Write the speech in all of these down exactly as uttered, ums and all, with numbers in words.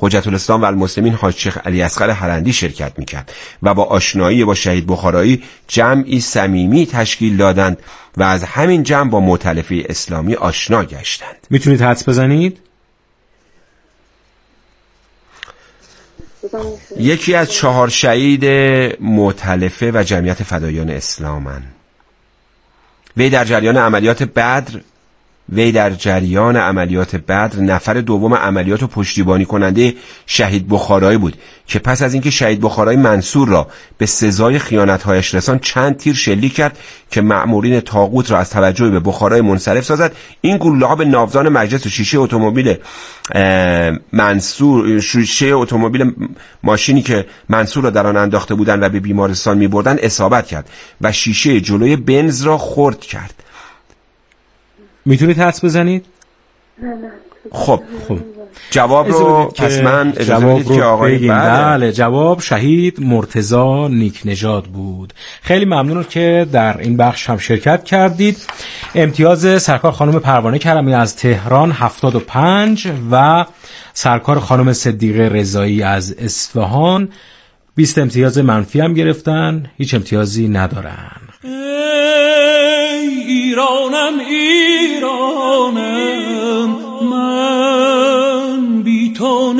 حجت الاسلام و المسلمین حاج شیخ علی اصغر حرندی شرکت میکرد و با آشنایی با شهید بخارایی جمعی صمیمی تشکیل دادند و از همین جمع با مؤتلفه اسلامی آشنا گشتند. میتونید حدس بزنید؟ یکی از چهار شهید مؤتلفه و جمعیت فدایان اسلامن. وی در جریان عملیات بدر وی در جریان عملیات بدر نفر دوم عملیات و پشتیبانی کننده شهید بخارایی بود که پس از اینکه شهید بخارایی منصور را به سزای خیانت‌هایش رساند چند تیر شلیک کرد که مأمورین طاغوت را از توجه به بخارایی منصرف سازد. این گلوله‌ها به ناوزان مجلس و شیشه اتومبیل منصور شیشه اتومبیل ماشینی که منصور را در آن انداخته بودند و به بیمارستان می‌بردند اصابت کرد و شیشه جلوی بنز را خرد کرد. میتونید حدس بزنید؟ خب خب جواب رو پس من اجازه بدید که آقای بله جواب شهید مرتضی نیکنژاد بود. خیلی ممنونم که در این بخش هم شرکت کردید. امتیاز سرکار خانم پروانه کرمی از تهران هفتاد و پنج و سرکار خانم صدیقه رضایی از اصفهان بیست امتیاز منفی هم گرفتن، هیچ امتیازی ندارن. ایرانم ایرانم من بی تو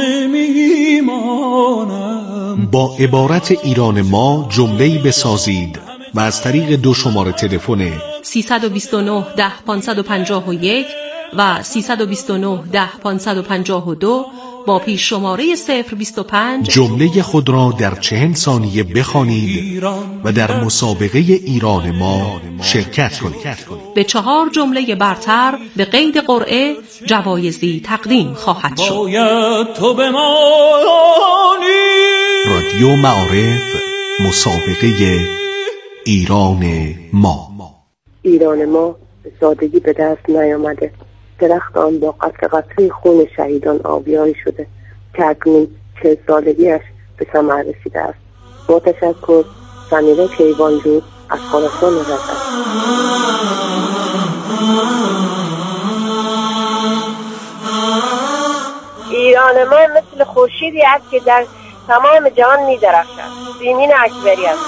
نمیمانم. با عبارت ایران ما جمله‌ای بسازید و از طریق دو شماره تلفن سیصد و بیست و نه ده پانصد و پنجاه و یک و سیصد و بیست و نه ده پانصد و پنجاه و دو با پیش شماره صفر بیست و پنج جمله خود را در چهل ثانیه بخوانید و در مسابقه ایران ما شرکت کنید. به چهار جمله برتر به قید قرعه جوایزی تقدیم خواهد شد. باید تو بمانی. رادیو معارف، مسابقه ایران ما. ایران ما به سادگی به دست نیامده. درخت آن با قطره قطره خون شهیدان آبیاری شده که اکنون چه سالگیش به ثمر رسیده است. با تشکر، سمیرا کیوانجو از خراسان رضا. ایران ما مثل خورشیدی است که در تمام جهان می درخشد. سیمین اکبری است.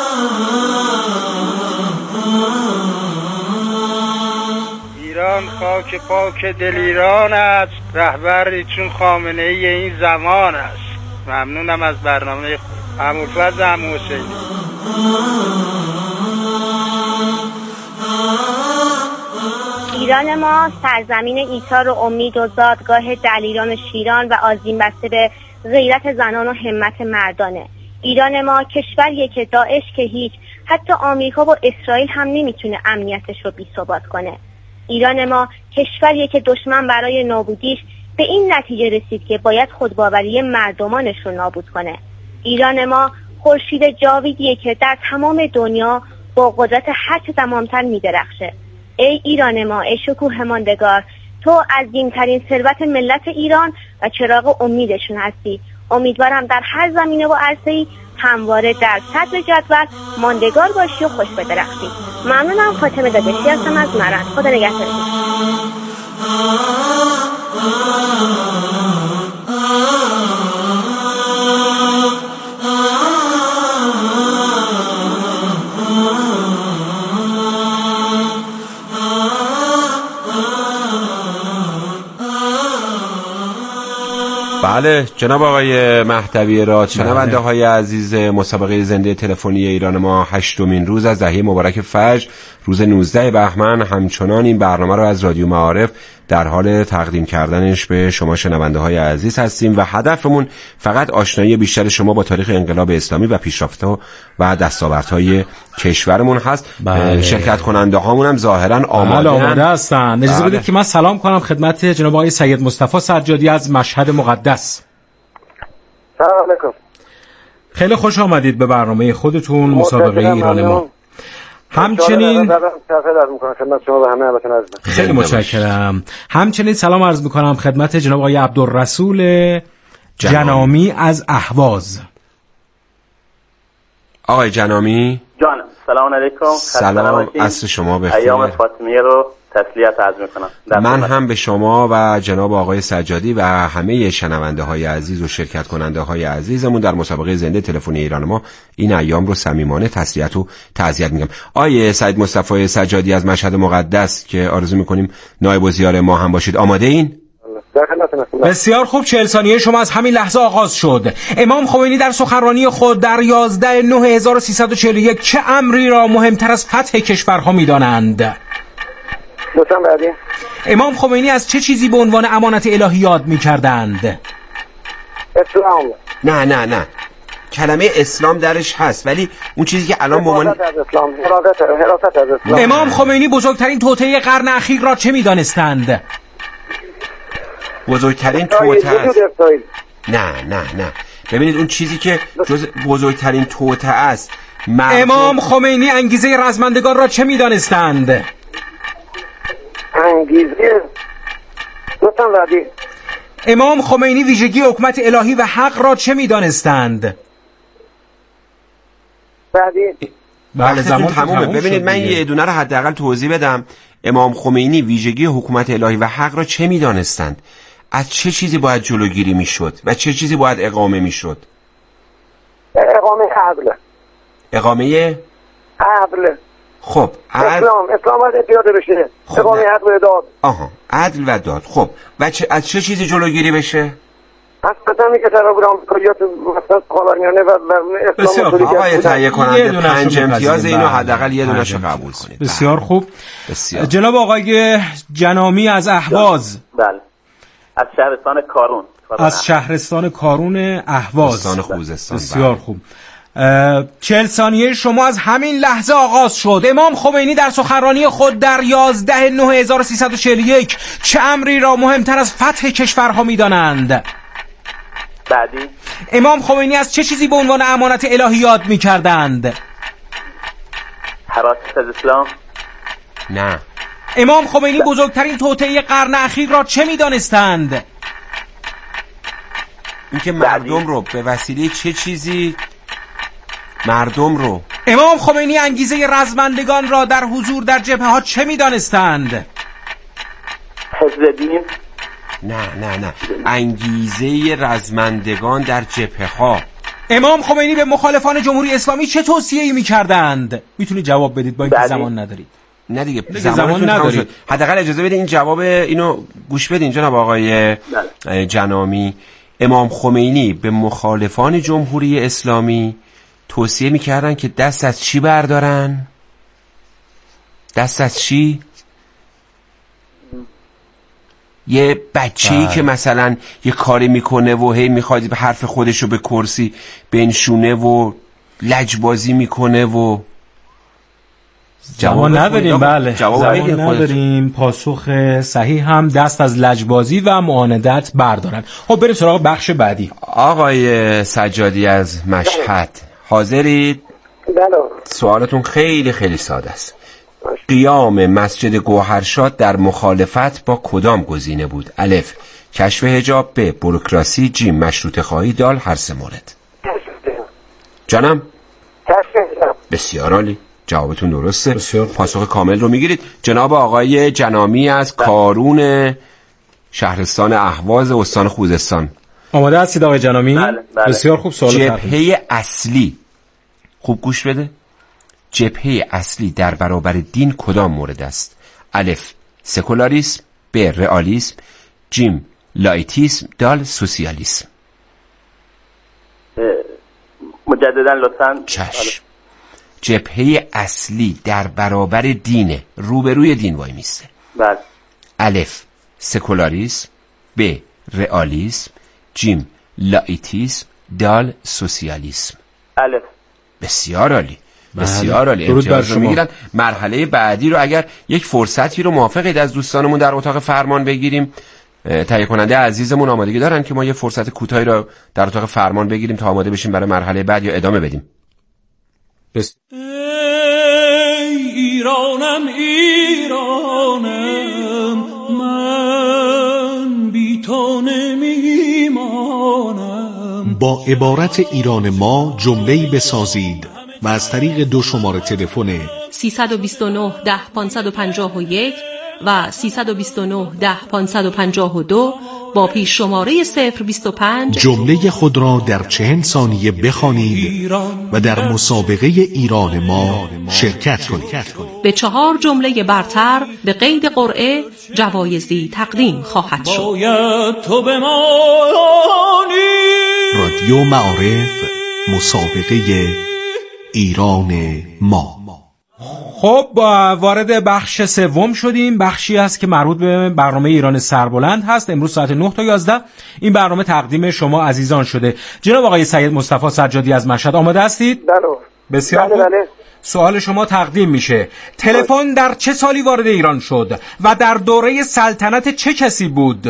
ایران خاک پاک دل ایران است، رهبر چون خامنه ای این زمان است. ممنونم از برنامه ابوالفضل عمو حسینی. ایران ما سرزمین ایثار و امید و زادگاه دلیران و شیران و آذین بسته به غیرت زنان و همت مردانه. ایران ما کشوریه که داعش که هیچ، حتی آمریکا و اسرائیل هم نمیتونه امنیتش رو بی ثبات کنه. ایران ما کشوریه که دشمن برای نابودیش به این نتیجه رسید که باید خودباوری مردمانش رو نابود کنه. ایران ما خورشید جاویدیه که در تمام دنیا با قدرت هر چه تمامتر می‌درخشه. ای ایران ما، ای شکوه ماندگار، تو عظیم‌ترین ثروت ملت ایران و چراغ امیدشون هستی. امیدوارم در هر زمینه و عرصه‌ای همواره در صدر جدول ماندگار باشی و خوش بدرخشی. ممنونم. فاطمه دادشی هستم از مرند. خدا نگهدارتون. بله جناب آقای مهدوی راد، شنونده های عزیز مسابقه زنده تلفنی ایران ما، هشتمین روز از دهه مبارک فجر، روز نوزده بهمن، همچنان این برنامه رو از رادیو معارف در حال تقدیم کردنش به شما شنونده های عزیز هستیم و هدفمون فقط آشنایی بیشتر شما با تاریخ انقلاب اسلامی و پیشرفت‌ها و دستاوردهای کشورمون هست. بله. شرکت کننده هامون هم ظاهرا آماده, آماده هستن. اجازه بدید که من سلام کنم خدمت جناب آقای سید مصطفی سجادی از مشهد مقدس. سلام علیکم. خیلی خوش آمدید به برنامه خودتون مسابقه ایران ما. همچنین خیلی متشکرم. همچنین سلام عرض میکنم خدمت جناب آقای عبدالرسول جنامی از اهواز. آقای جنامی جانم، سلام علیکم. سلام، عصر شما بخیر. ایام فاطمیه رو تسلیت عرض میکنم. من هم به شما و جناب آقای سجادی و همه شنونده های عزیز و شرکت کننده های عزیزمون در مسابقه زنده تلفنی ایران ما این ایام رو صمیمانه تسلیت و تعزیت میگم. آیه سید مصطفی سجادی از مشهد مقدس که آرزو میکنیم نایب الوزیر ما هم باشید، آماده این؟ بسیار خوب، چهل ثانیه شما از همین لحظه آغاز شد. امام خمینی در سخنرانی خود در یازده نه هزار و سیصد و چهل و یک چه امری را مهمتر از فتح کشورها می‌دانند؟ امام خمینی از چه چیزی به عنوان امانت الهی یاد می‌کردند؟ اسلام. نه نه نه کلمه اسلام درش هست، ولی اون چیزی که الان به عنوان اسلام حراست از اسلام. امام خمینی بزرگترین توطئه قرن اخیر را چه می‌دانستند؟ بزرگترین توطئه است. نه نه نه ببینید اون چیزی که جز بزرگترین توطئه است. امام خمینی انگیزه رزمندگان را چه می‌دانستند؟ انگیزه گفتم بعدی. امام خمینی ویژگی حکومت الهی و حق را چه می‌دانستند؟ بعدی. بله زمان تمومه. ببینید من یه دونه رو حداقل توضیح بدم. امام خمینی ویژگی حکومت الهی و حق را چه می‌دانستند؟ از چه چیزی باید جلوگیری میشد و چه چیزی باید اقامه میشد؟ اقامه عدل. اقامه عدل. خب عدل. اسلام اسلام باید پیاده بشه. خب اقامه عدل و داد. آها عدل و داد. خب و چه از چه چیزی جلوگیری بشه؟ از قدمی که ترابور آمریکاییات وسط خاورمیانه و اسلام بسیار آقای تهیه کننده پنج امتیاز اینو حداقل یه دونه‌ش رو قبول کنید. بسیار خوب. بسیار. جناب آقای جنامی از اهواز. بله. از شهرستان کارون. از شهرستان کارون اهواز. استان خوزستان. بسیار خوب. چهل ثانیه شما از همین لحظه آغاز شد. امام خمینی در سخنرانی خود در یازده نه هزار و سیصد و چهل و یک چه امری را مهمتر از فتح کشورها می‌دانند؟ بعدی. امام خمینی از چه چیزی به عنوان امانت الهی یاد می‌کردند؟ حراست از اسلام. نه. امام خمینی بزرگترین توطئه قرن اخیر را چه می‌دانستند؟ اینکه مردم رو به وسیله چه چیزی مردم رو امام خمینی انگیزه رزمندگان را در حضور در جبهه ها چه می‌دانستند؟ حفظ دین. نه نه نه انگیزه رزمندگان در جبهه ها. امام خمینی به مخالفان جمهوری اسلامی چه توصیه‌ای می‌کردند؟ میتونید جواب بدید با اینکه زمان ندارید. نه دیگه زمان ندارید. حداقل اجازه بدید این جواب اینو گوش بدین جناب آقای جنامی. امام خمینی به مخالفان جمهوری اسلامی توصیه میکردن که دست از چی بردارن؟ دست از چی؟ یه بچه‌ای که مثلا یه کاری میکنه و هی میخواد به حرف خودشو به کرسی بنشونه و لجبازی میکنه و جواب نداریم. بله جواب نداریم. پاسخ صحیح هم دست از لجبازی و معاندت بردارن. خب بریم سراغ بخش بعدی. آقای سجادی از مشهد حاضرید؟ بله. سوالتون خیلی خیلی ساده است. قیام مسجد گوهرشاد در مخالفت با کدام گزینه بود؟ الف کشف حجاب، ب بوروکراسی، ج مشروطه خواهی، دال هر سه مورد. جانم کشف حجاب. بسیار عالی، جوابتون درسته. بسیار. پاسخ کامل رو میگیرید. جناب آقای جنامی از کارون شهرستان اهواز استان خوزستان آماده هستید آقای جنامی؟ بله، بله. بسیار خوب. سوال جبهه اصلی، خوب گوش بده، جبهه اصلی در برابر دین کدام مورد است؟ الف سکولاریسم، ب رئالیسم، جیم لایتیسم، دال سوسیالیسم. مجددا لطفاً. چشم. جبهه اصلی در برابر دینه، روبروی دین وای میسته. بله. الف سکولاریسم، ب رئالیسم، جیم لایتیسم، دال سوسیالیسم. الف. بسیار عالی، بسیار عالی. امتیاز رو میگیرن. مرحله بعدی رو اگر یک فرصتی رو موافقید از دوستانمون در اتاق فرمان بگیریم، تهیه کننده عزیزمون آمادگی دارن که ما یه فرصت کوتاهی رو در اتاق فرمان بگیریم تا آماده بشیم برای مرحله بعد یا ادامه بدیم. بس. ای ایرانم ایرانم من بی تو نمیمانم. با عبارت ایران ما جمله‌ای بسازید و از طریق دو شماره تلفن سیصد و بیست و نه ده پانصد و پنجاه و یک و سیصد و بیست و نه ده پانصد و پنجاه و دو با پیش شماره صفر بیست و پنج جمله خود را در چهل ثانیه بخوانید و در مسابقه ایران ما شرکت کنید. به چهار جمله برتر به قید قرعه جوایزی تقدیم خواهد شد. تو بمانی رادیو معارف، مسابقه ایران ما. خب با وارد بخش سوم شدیم. بخشی است که مربوط به برنامه ایران سربلند هست. امروز ساعت نه تا یازده این برنامه تقدیم شما عزیزان شده. جناب آقای سید مصطفی سجادی از مشهد آماده هستید؟ بله. بسیار بله بله. سوال شما تقدیم میشه. تلفن در چه سالی وارد ایران شد و در دوره سلطنت چه کسی بود؟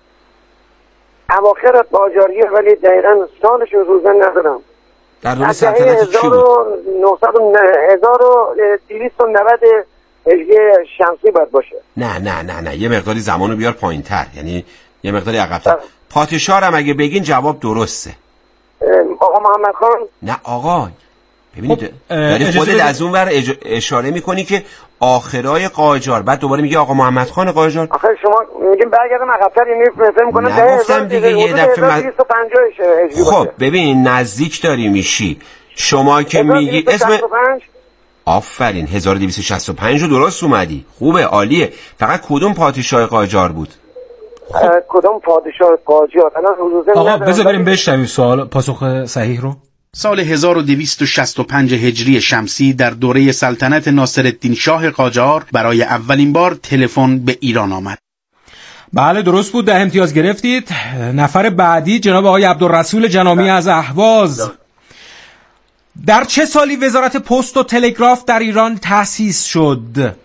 اواخر قاجاریه ولی دقیقاً سالش رو روزن ندارم. در دوره سلطنت چی بود؟ هزار و دویست و نود هجری شمسی باید باشه. نه نه نه نه یه مقداری زمانو بیار پایین‌تر، یعنی یه مقداری عقب‌تر. پادشاه هم اگه بگین جواب درسته. آقا محمد خان؟ نه آقا ببینید خب داری خودت از اون ور اج... اشاره میکنی که آخرای قاجار، بعد دوباره میگه آقا محمد خان قاجار. آخه شما میگین برگردم عقب‌تر، یعنی فکر می‌کنم نگفتم دیگه یه دفعه من... خب ببین نزدیک داری میشی شما که میگی اسم آفرین هزار و دویست و شصت و پنج رو درست اومدی، خوبه عالیه. فقط کدوم پادشاه قاجار بود؟ خب. کدوم پادشاه قاجار؟ آقا بذار بریم بشنویم سوال پاسخ صحیح رو. سال هزار و دویست و شصت و پنج هجری شمسی در دوره سلطنت ناصرالدین شاه قاجار برای اولین بار تلفن به ایران آمد. بله درست بود، ده امتیاز گرفتید. نفر بعدی جناب آقای عبدالرسول جنامی از اهواز. در چه سالی وزارت پست و تلگراف در ایران تأسیس شد؟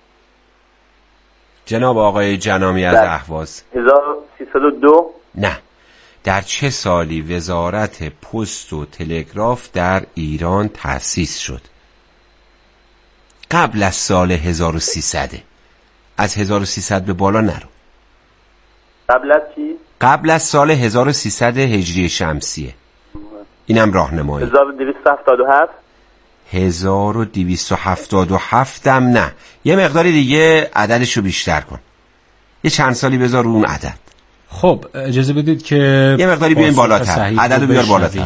جناب آقای جنامی از اهواز. هزار و سیصد و دو. نه. در چه سالی وزارت پست و تلگراف در ایران تأسیس شد؟ قبل از سال هزار و سیصد. از هزار و سیصد به بالا نرو. قبل از چی؟ قبل از سال هزار و سیصد هجری شمسیه. اینم راهنمایی. هزار و دویست و هفتاد و هفت. هزار و دویست و هفتاد و هفت هم نه. یه مقداری دیگه عددشو بیشتر کن. یه چند سالی بذار رو اون عدد. خب اجازه بدید که یه مقداری بیاین بالاتر، عددو بیار بالاتر.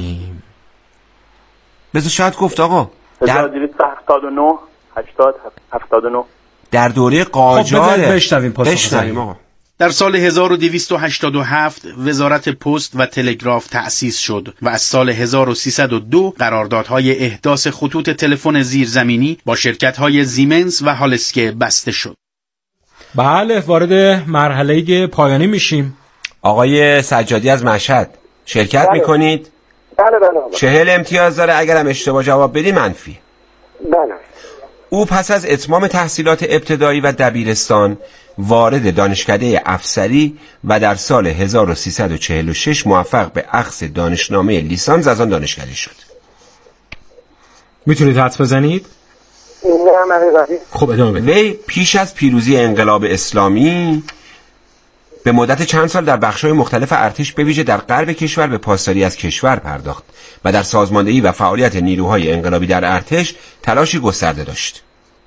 بذار شاید گفت آقا هزار و دویست و هفتاد و نه. هشتاد هفتاد و نه. در دوره قاجار. خب بشنویم پاسخ آقا. در سال هزار و دویست و هشتاد و هفت وزارت پست و تلگراف تأسیس شد و از سال هزار و سیصد و دو قراردادهای احداث خطوط تلفن زیرزمینی با شرکت‌های زیمنس و هالسکه بسته شد. بله وارد مرحله پایانی میشیم. آقای سجادی از مشهد شرکت بله. میکنید؟ بله بله. چهل امتیاز داره، اگرم اشتباه جواب بدی منفی. بله. او پس از اتمام تحصیلات ابتدایی و دبیرستان وارد دانشکده افسری و در سال هزار و سیصد و چهل و شش موفق به اخذ دانشنامه لیسانس از آن دانشکده شد. میتونید حدس بزنید؟ نه. خب ادامه بدید. وی پیش از پیروزی انقلاب اسلامی به مدت چند سال در بخش‌های مختلف ارتش به ویژه در غرب کشور به پاسداری از کشور پرداخت و در سازماندهی و فعالیت نیروهای انقلابی در ارتش تلاشی گسترده داشت.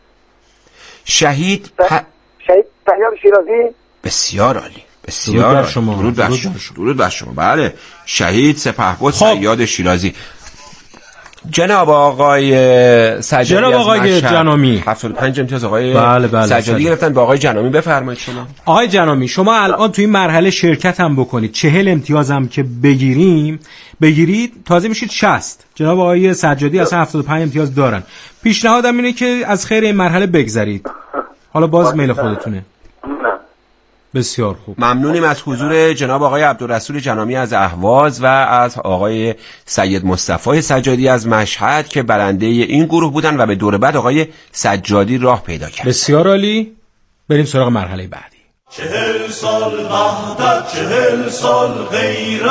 شهید پ... شهید فریاد شیرازی. بسیار عالی، بسیار درود بر شما. درود بر شما. درود بر شما. بله شهید سپهبد فریاد شیرازی. جناب آقای سجادی جناب آقای جنامی هفتاد و پنج امتیاز آقای بله بله سجادی گرفتن. با آقای جنامی بفرمایید شما. آقای جنامی شما الان توی این مرحله شرکت هم بکنید، چهل امتیاز هم که بگیریم بگیرید تازه میشید شصت. جناب آقای سجادی اصلا هفتاد و پنج امتیاز دارن. پیشنهادم اینه که از خیر این مرحله بگذرید. حالا باز میل خودتونه. بسیار خوب. ممنونیم از حضور جناب آقای عبدالرسول جنامی از اهواز و از آقای سید مصطفی سجادی از مشهد که برنده این گروه بودن و به دور بعد آقای سجادی راه پیدا کرد. بسیار عالی. بریم سراغ مرحله بعدی. چهل سال وحدت، چهل سال غیرت.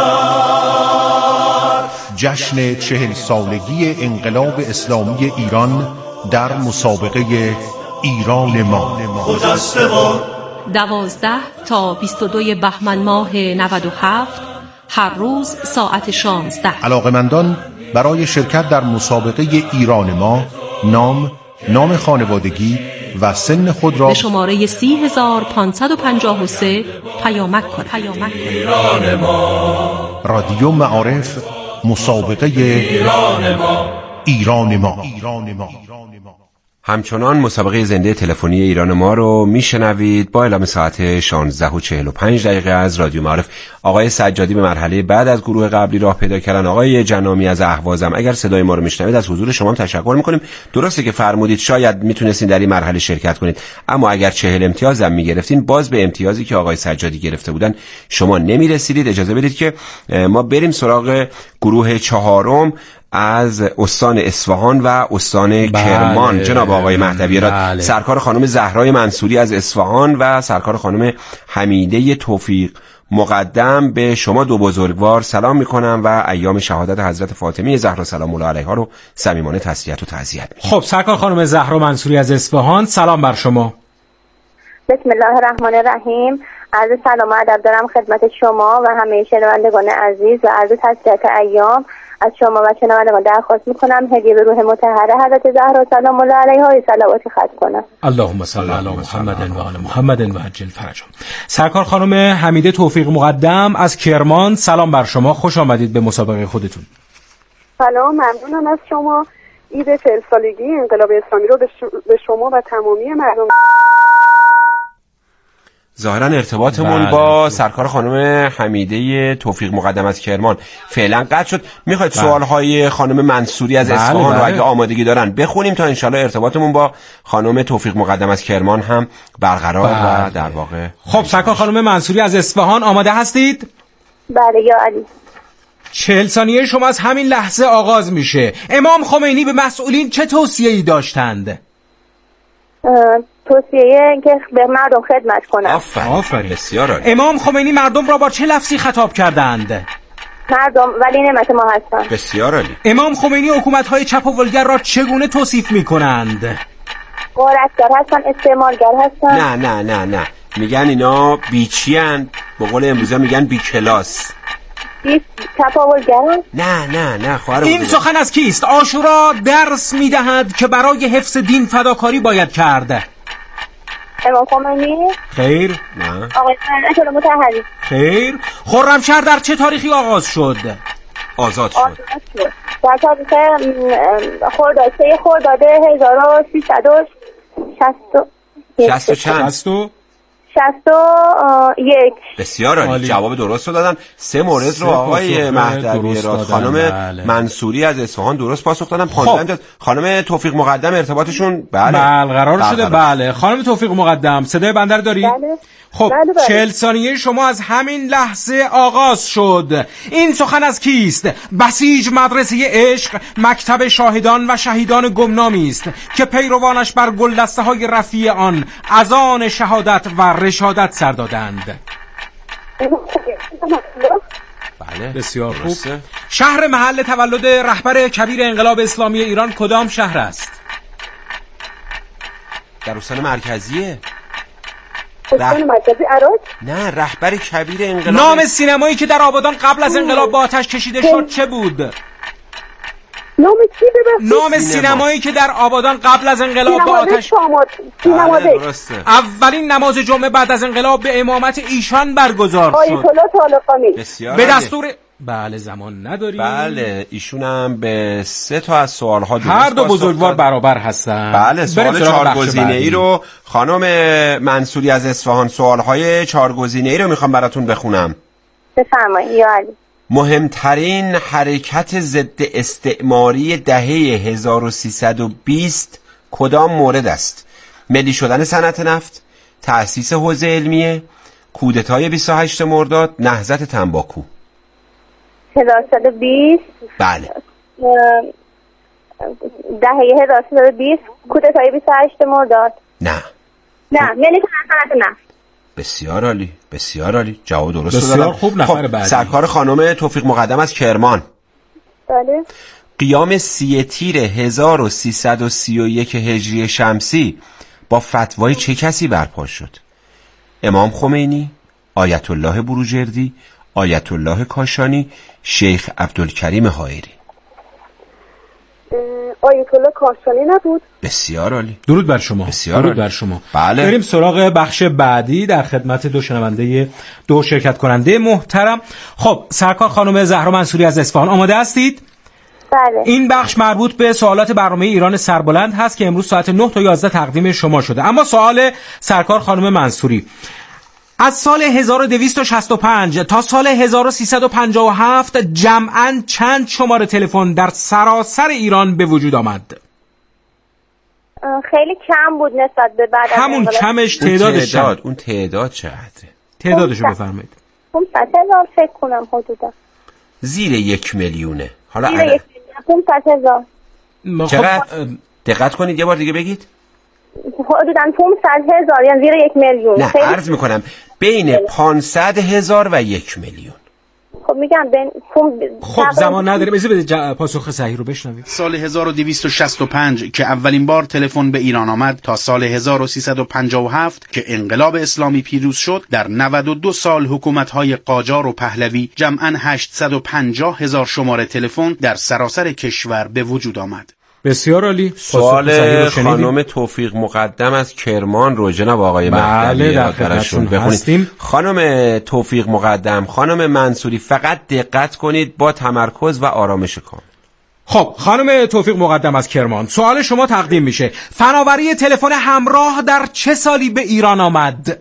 جشن چهل سالگی انقلاب اسلامی ایران در مسابقه ایران ما. خجسته باد دوازده تا بیست و دو بهمن ماه نود و هفت هر روز ساعت شانزده. علاقمندان برای شرکت در مسابقه ایران ما نام، نام خانوادگی و سن خود را به شماره سی هزار پانصد و پنجاه و سه پیامک کنید. ایران ما، رادیو معارف، مسابقه ایران ما، ایران ما, ایران ما. همچنان مسابقه زنده تلفنی ایران ما رو میشنوید با اعلام ساعت شانزده و چهل و پنج دقیقه از رادیو معارف. آقای سجادی به مرحله بعد از گروه قبلی راه پیدا کردن. آقای جنامی از اهوازم، اگر صدای ما رو میشنوید از حضور شما تشکر میکنیم. درسته که فرمودید شاید میتونستین در این مرحله شرکت کنید، اما اگر چهل امتیاز هم میگرفتین باز به امتیازی که آقای سجادی گرفته بودن شما نمیرسیدید. اجازه بدید که ما بریم سراغ گروه چهارم از استان اصفهان و استان بله، کرمان. جناب آقای مهدوی راد، بله. سرکار خانم زهرای منصوری از اصفهان و سرکار خانم حمیده توفیق مقدم، به شما دو بزرگوار سلام میکنم و ایام شهادت حضرت فاطمه زهرا سلام الله علیها رو صمیمانه تسلیت و تعزیت میکنم. خب سرکار خانم زهرا منصوری از اصفهان، سلام بر شما. بسم الله الرحمن الرحیم. عرض سلام و ادب دارم خدمت شما و همه شنوندگان عزیز و عرض تسلیت ایام از شما و شنوندگان درخواست میکنم هدیه به روح مطهره حضرت زهرا سلام الله علیها صلواتی ختم کنم. اللهم صل علی محمد و آل محمد و عجل فرجهم. سرکار خانم حمیده توفیق مقدم از کرمان، سلام بر شما، خوش آمدید به مسابقه خودتون. سلام، ممنونم از شما. عید چهل سالگی انقلاب اسلامی رو به شما و تمامی مردم. ظاهرا ارتباطمون بله. با سرکار خانم حمیده توفیق مقدم از کرمان فعلا قطع شد. میخواید بله. سوالهای خانم منصوری از بله اصفهان بله. رو اگه آمادگی دارن بخونیم تا انشالله ارتباطمون با خانم توفیق مقدم از کرمان هم برقرار بله. و در واقع. خب سرکار خانم منصوری از اصفهان آماده هستید؟ بله یا علی. چهل ثانیه شما از همین لحظه آغاز میشه. امام خمینی به مسئولین چه توصیه‌ای داشتند؟ توصیه که به مردم خدمت کنند. آفرین آفرین بسیار عالی. امام خمینی مردم را با چه لفظی خطاب کردند؟ مردم ولی نعمت ما هستند. بسیار عالی. امام خمینی حکومت‌های چپ و ولگر را چگونه توصیف می‌کنند؟ غارتگر هستن، استعمارگر هستن. نه نه نه نه میگن اینا بیچیان، به قول امروزا میگن بی کلاس. تفاولگران؟ نه نه نه خواهر. این سخن از کیست؟ عاشورا درس میدهد که برای حفظ دین فداکاری باید کرد. امام خمینی؟ خیر. نه. آقای آیت الله مطهری؟ خیر. خرمشهر در چه تاریخی آغاز شد؟ آزاد شد. آزاد شد. در تاریخ خرداد سه خرداد هزار و سیصد و شصت و چند؟ شصت و یک. بسیار عالی. جواب درست رو دادن. سه مورد رو آقای مهدوی راد خانم بله. منصوری از اصفهان درست پاسخ دادن. پانزده امتیاز. خانم توفیق مقدم ارتباطشون بله برقرار شده. بله خانم توفیق مقدم صدای بنده رو داری؟ بله. خب بله بله. چهل ثانیه شما از همین لحظه آغاز شد. این سخن از کیست؟ بسیج مدرسه عشق مکتب شاهدان و شهیدان گمنامی است که پیروانش بر گلدسته های رفیع آن اذان شهادت و رشادت سر دادند. بله بسیار خوب. شهر محل تولد رهبر کبیر انقلاب اسلامی ایران کدام شهر است؟ در استان مرکزیه. استان مرکزی عراق؟ نه رهبر کبیر انقلاب. نام سینمایی که در آبادان قبل از انقلاب با آتش کشیده شد چه بود؟ نام چی ببخشید؟ نام سینمایی که در آبادان قبل از انقلاب با آتش درسته. اولین نماز جمعه بعد از انقلاب به امامت ایشان برگزار شد. آیت الله طالقانی. به دستور بله زمان نداریم. بله ایشون هم به سه تا از سوال‌ها درست هر دو بزرگوار برابر هستن. بله سوال چهار گزینه‌ای رو خانم منصوری از اصفهان سوال‌های چهار گزینه‌ای رو میخوام براتون بخونم. بفرمایید یا علی. مهمترین حرکت ضد استعماری دهه هزار و سیصد و بیست کدام مورد است؟ ملی شدن صنعت نفت، تأسیس حوزه علمیه، کودتای بیست و هشتم مرداد، نهضت تنباکو. هزار و سیصد و بیست بله. دهه هزار و سیصد و بیست کودتای بیست و هشتم مرداد. نه. نه ملی شدن صنعت نفت. بسیار عالی بسیار عالی جواب درست بسیار دادم. خوب. نفر خب بعدی سرکار خانم توفیق مقدم از کرمان. بله. قیام سی تیر هزار و سیصد و سی و یک هجری شمسی با فتوای چه کسی برپا شد؟ امام خمینی، آیت الله بروجردی، آیت الله کاشانی، شیخ عبدالکریم حائری. آیت الله کاشانی نبود؟ بسیار عالی. درود بر شما. بسیار درود عالی. بر شما. بله. بریم سراغ بخش بعدی در خدمت دو شنونده دو شرکت کننده محترم. خب سرکار خانم زهرا منصوری از اصفهان آماده هستید؟ بله. این بخش مربوط به سوالات برنامه ایران سربلند هست که امروز ساعت نه تا یازده تقدیم شما شده. اما سوال سرکار خانم منصوری: از سال هزار و دویست و شصت و پنج تا سال هزار و سیصد و پنجاه و هفت جمعاً چند شماره تلفن در سراسر ایران به وجود آمد؟ خیلی کم بود نسبت به بعد از همون کمش تعدادش تعداد اون تعداد چقدره؟ تعدادشو بفرمایید. پانصد هزار فکر کنم حدودا. زیر یک میلیونه. حالا زیر یک میلیون پانصد هزار. چقدر؟ دقت کنید یه بار دیگه بگید. حدوداً پانصد هزار یعنی زیر یک میلیون. نه عرض میکنم بین پانصد هزار و یک میلیون. خب میگم بین خب زمان نداریم اجازه بدید جا... پاسخ صحیح رو بشنویم. سال هزار و دویست و شصت و پنج که اولین بار تلفن به ایران آمد تا سال هزار و سیصد و پنجاه و هفت که انقلاب اسلامی پیروز شد، در نود و دو سال حکومت‌های قاجار و پهلوی جمعاً هشتصد و پنجاه هزار شماره تلفن در سراسر کشور به وجود آمد. بسیار عالی. سوال خانم توفیق مقدم از کرمان رو جناب آقای مهدوی براشون بخونید. خانم توفیق مقدم، خانم منصوری فقط دقت کنید با تمرکز و آرامش کامل. خب خانم توفیق مقدم از کرمان، سوال شما تقدیم میشه. فناوری تلفن همراه در چه سالی به ایران آمد؟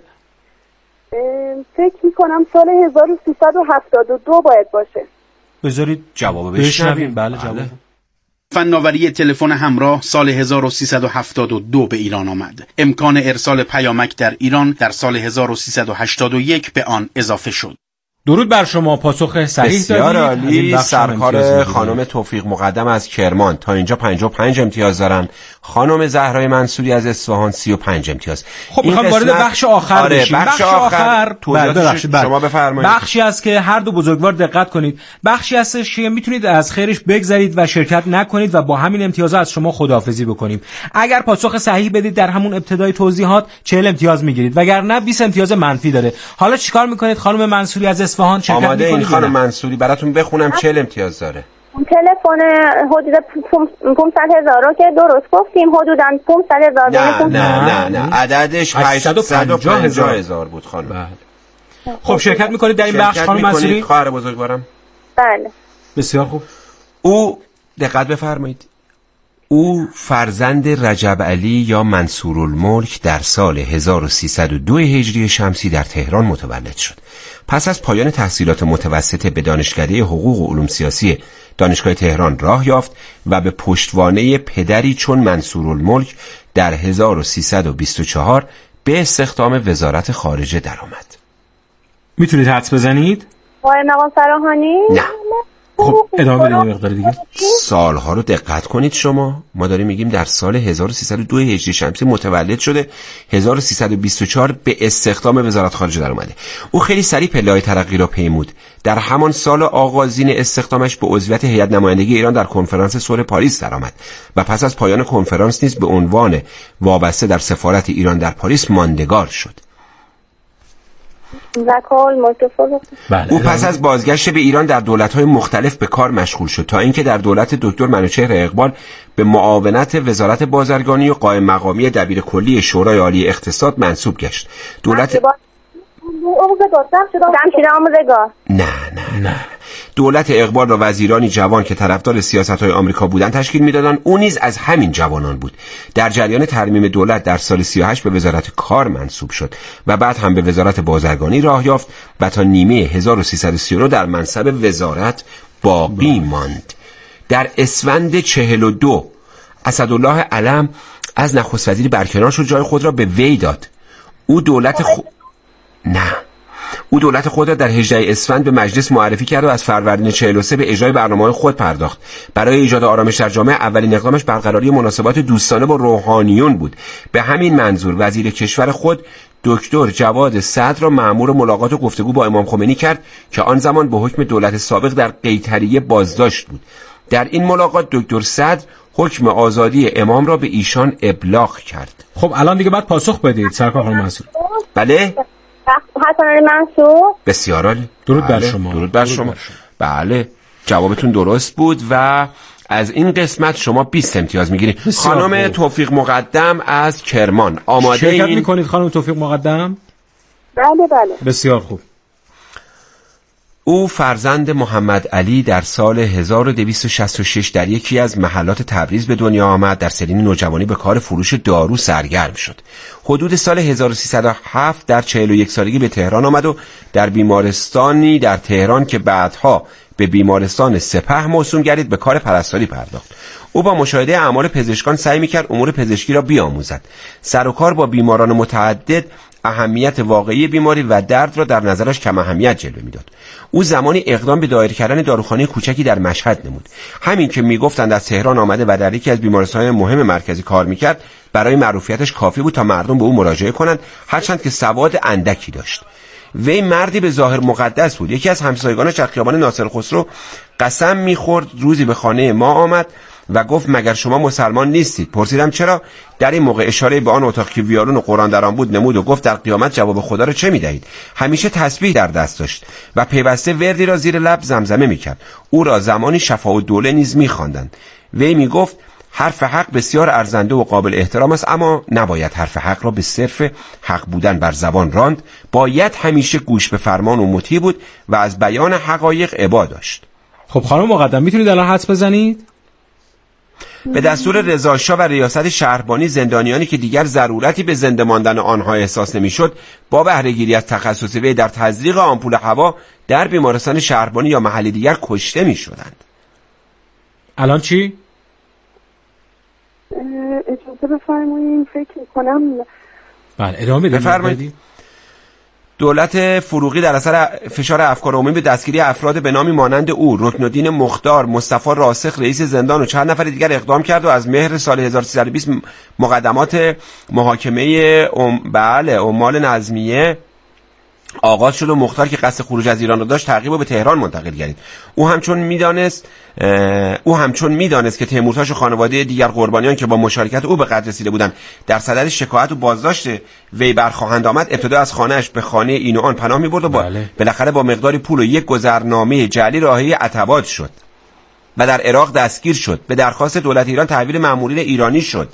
فکر میکنم سال هزار و سیصد و هفتاد و دو باید باشه. بذارید جواب بشنویم. بله جواب. فناوری تلفن همراه سال هزار و سیصد و هفتاد و دو به ایران آمد. امکان ارسال پیامک در ایران در سال هزار و سیصد و هشتاد و یک به آن اضافه شد. درود بر شما، پاسخ صحیح دادید. بسیار عالی. سرکار خانم توفیق مقدم از کرمان تا اینجا پنجاه و پنج امتیاز دارن. خانم زهرای منصوری از اصفهان سی و پنج امتیاز. خب میخوام وارد بخش آخر آره بشیم. بخش, بخش آخر, آخر شما بفرمایید. بخشی است که هر دو بزرگوار دقت کنید. بخشی هستش که میتونید از خیرش بگذرید و شرکت نکنید و با همین امتیازات از شما خداحافظی بکنیم. اگر پاسخ صحیح بدید در همون ابتدای توضیحات چهل امتیاز میگیرید، وگرنه بیست امتیاز منفی داره. حالا چیکار میکنید خانم منصوری از اصفهان؟ آماده این خانم منصوری براتون بخونم چهل امتیاز داره. تلفن حدود پانصد هزار رو که درست گفتیم، حدوداً پانصد هزار. نه نه نه نه عددش هشتصد و پنجاه هزار بود خانم. خب شرکت میکنید در این بخش خانم منصوری؟ خواهر بزرگوارم. بله. بسیار خوب. او دقت بفرمایید. او فرزند رجب علی یا منصورالملک در سال هزار و سیصد و دو هجری شمسی در تهران متولد شد. پس از پایان تحصیلات متوسطه به دانشکده حقوق و علوم سیاسی دانشگاه تهران راه یافت و به پشتوانه پدری چون منصورالملک در هزار و سیصد و بیست و چهار به استخدام وزارت خارجه درآمد. میتونید حدس بزنید؟ آقای مقام فراهانی؟ نه. خب ادامه بدید مقدار دیگه. سالها رو دقت کنید شما. ما داریم میگیم در سال هزار و سیصد و دو هجری شمسی متولد شده، هزار و سیصد و بیست و چهار به استخدام وزارت خارجه در اومده. او خیلی سریع پله‌های ترقی را پیمود. در همان سال آغازین استخدامش به عضویت هیئت نمایندگی ایران در کنفرانس صلح پاریس درآمد و پس از پایان کنفرانس نیز به عنوان وابسته در سفارت ایران در پاریس ماندگار شد. بله. او پس از بازگشت به ایران در دولت‌های مختلف به کار مشغول شد تا اینکه در دولت دکتر منوچهر اقبال به معاونت وزارت بازرگانی و قائم مقامی دبیر کلی شورای عالی اقتصاد منصوب گشت. دولت نه نه نه دولت اقبال را وزیرانی جوان که طرفدار سیاست‌های آمریکا بودند تشکیل می‌دادند. او نیز از همین جوانان بود. در جریان ترمیم دولت در سال سی و هشت به وزارت کار منصوب شد و بعد هم به وزارت بازرگانی راه یافت و تا نیمه هزار و سیصد و سی و نه در منصب وزارت باقی ماند. در اسفند چهل و دو اسدالله علم از نخست وزیری برکنار شد، جای خود را به وی داد. او دولت خو... نه او دولت خود را در هجدهم اسفند به مجلس معرفی کرد و از فروردین چهل و سه به اجرای برنامه‌های خود پرداخت. برای ایجاد آرامش در جامعه اولین اقدامش برقراری مناسبات دوستانه با روحانیون بود. به همین منظور وزیر کشور خود دکتر جواد صدر را مأمور ملاقات و گفتگو با امام خمینی کرد که آن زمان به حکم دولت سابق در قیطریه بازداشت بود. در این ملاقات دکتر صدر حکم آزادی امام را به ایشان ابلاغ کرد. خب الان دیگه باید پاسخ بدید سرکار خانم منصور. بله؟ حسن منصور. بسیار عالی. درود بر شما. درود بر شما. بله جوابتون درست بود و از این قسمت شما بیست امتیاز میگیرید. خانم توفیق مقدم از کرمان آماده شرکت این؟ میکنید خانم توفیق مقدم؟ بله بله. بسیار خوب. او فرزند محمد علی در سال هزار و دویست و شصت و شش در یکی از محلات تبریز به دنیا آمد. در سنین نوجوانی به کار فروش دارو سرگرم شد. حدود سال هزار و سیصد و هفت در چهل و یک سالگی به تهران آمد و در بیمارستانی در تهران که بعدها به بیمارستان سپه موسوم گردید به کار پرستاری پرداخت. او با مشاهده اعمال پزشکان سعی می‌کرد امور پزشکی را بیاموزد. سر و کار با بیماران متعدد اهمیت واقعی بیماری و درد را در نظرش کم اهمیت جلوه میداد. او زمانی اقدام به دایر کردن داروخانه کوچکی در مشهد نمود. همین که میگفتند از تهران آمده و در یکی از بیمارستان‌های مهم مرکزی کار میکرد برای معروفیتش کافی بود تا مردم به او مراجعه کنند، هرچند که سواد اندکی داشت. وی مردی به ظاهر مقدس بود. یکی از همسایگانش در خیابان ناصر خسرو قسم میخورد روزی به خانه ما آمد و گفت مگر شما مسلمان نیستید؟ پرسیدم چرا؟ در این موقع اشاره به آن اتاق که ویولون و قرآن در آن بود نمود و گفت در قیامت جواب خدا را چه میدهید؟ همیشه تسبیح در دست داشت و پیوسته وردی را زیر لب زمزمه میکرد. او را زمانی شفاء الدوله نیز میخواندند. وی میگفت حرف حق بسیار ارزنده و قابل احترام است، اما نباید حرف حق را به صرف حق بودن بر زبان راند. باید همیشه گوش به فرمان و مطیع بود و از بیان حقایق ابا داشت. خب خانم مقدم میتونید الان حدس بزنید؟ به دستور رضا شاه و ریاست شهربانی زندانیانی که دیگر ضرورتی به زنده ماندن آنها احساس نمی‌شد با بهره‌گیری از تخصص وی در تزریق آمپول هوا در بیمارستان شهربانی یا محلی دیگر کشته می‌شدند. الان چی؟ اجازه بفرمایید فکر می‌کنم. بله ادامه بدید. بفرمایید. دولت فروغی در اثر فشار افکار عمومی به دستگیری افراد به نامی مانند او، رکنالدین مختار، مصطفی راسخ رئیس زندان و چند نفر دیگر اقدام کرد و از مهر سال هزار و سیصد و بیست مقدمات محاکمه ام بله عمال نظمیه آغاز شد و مختار که قصد خروج از ایران را داشت تعقیب و به تهران منتقل گردید. او همچون میدانست او همچون میدانست که تیمورتاش و خانواده دیگر قربانیان که با مشارکت او به قتل رسیده بودند در صدد شکایت و بازداشت وی برخواهند آمد، ابتدا از خانه‌اش به خانه این و آن پناه می‌برد و با بله. بالاخره با مقداری پول و یک گذرنامه جعلی راهی عتبات شد و در عراق دستگیر شد. به درخواست دولت ایران تحویل مأمورین ایرانی شد.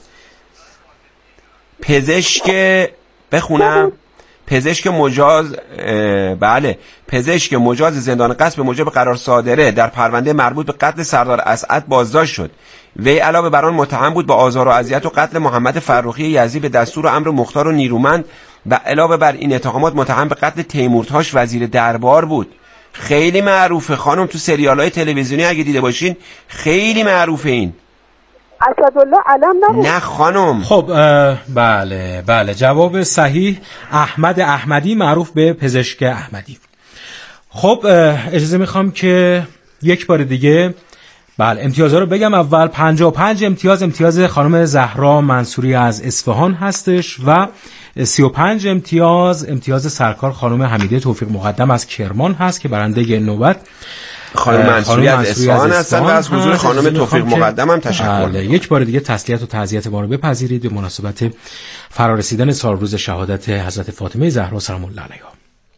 پزشک بخونم پزشک مجاز بله پزشک مجاز زندان قصب به موجب قرار صادره در پرونده مربوط به قتل سردار اسعد بازداشت شد. وی علاوه بر آن متهم بود به آزار و اذیت و قتل محمد فرخی یزدی به دستور و امر مختار و نیرومند و علاوه بر این اتهامات متهم به قتل تیمورتاش وزیر دربار بود. خیلی معروفه خانم، تو سریال‌های تلویزیونی اگه دیده باشین خیلی معروفه. این اسدالله علم نبود؟ نه خانم. خب بله بله جواب صحیح احمد احمدی معروف به پزشک احمدی. خب اجازه میخوام که یک بار دیگه بله امتیازها رو بگم. اول پنجاه و پنج امتیاز امتیاز خانم زهرا منصوری از اصفهان هستش و سی و پنج امتیاز امتیاز سرکار خانم حمیده توفیق مقدم از کرمان هست که برنده نوبت خانم منصوری از اصفهان هستن و از حضور خانم توفیق مقدم هم تشکر. بله یک بار دیگه تسلیت و تعزیت ما رو بپذیرید به مناسبت فرارسیدن سال روز شهادت حضرت فاطمه زهرا سلام الله علیها.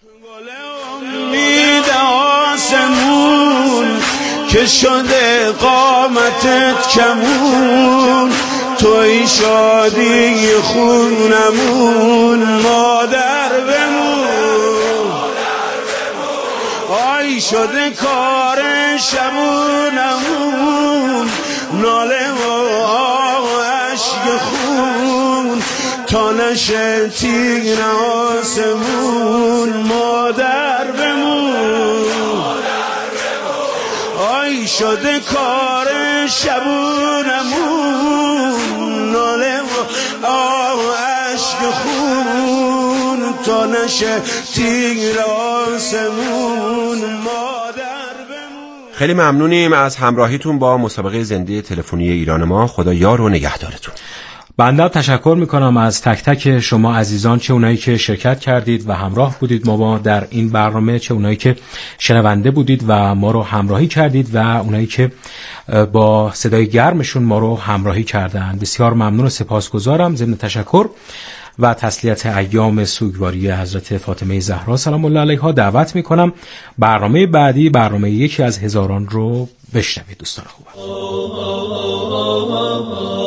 که شده قامتت کمون، توی شادی خونمون، مادر بمون، آی شده کار شبونمون، ناله و عشق خون تا نشه تیر آسمون، مادر بمون، آی شده کار شبونمون، ناله و عشق خون تا نشه تیر آسمون، مادر بمون. خیلی ممنونیم از همراهیتون با مسابقه زنده تلفنی ایران ما. خدا یار و نگهدارتون. بنده تشکر میکنم از تک تک شما عزیزان، چه اونایی که شرکت کردید و همراه بودید ما با در این برنامه، چه اونایی که شنونده بودید و ما رو همراهی کردید و اونایی که با صدای گرمشون ما رو همراهی کردند. بسیار ممنون و سپاسگزارم. ضمن تشکر و تسلیت ایام سوگواری حضرت فاطمه زهرا سلام الله علیها دعوت میکنم برنامه بعدی، برنامه یکی از هزاران رو بشنوید دوستان خوبم.